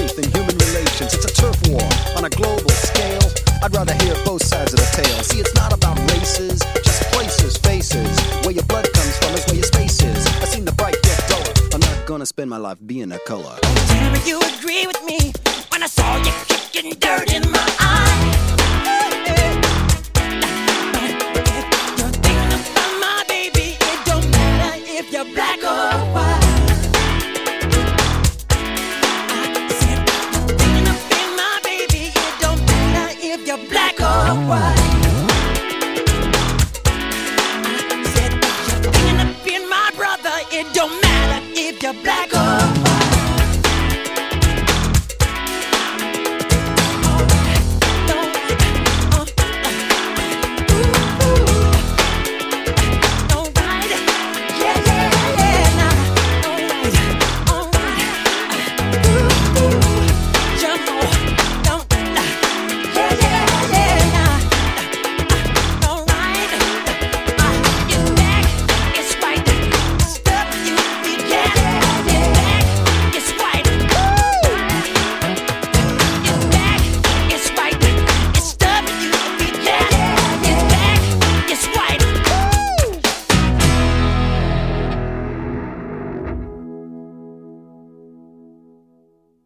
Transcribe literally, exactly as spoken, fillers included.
truth in human relations. It's a turf war on a global scale. I'd rather hear both sides of the tale. See, it's not about races, just places, faces. Where your blood comes from is where your space is. I've seen the bright get duller. I'm not gonna spend my life being a color. Tell me you agree with me when I saw you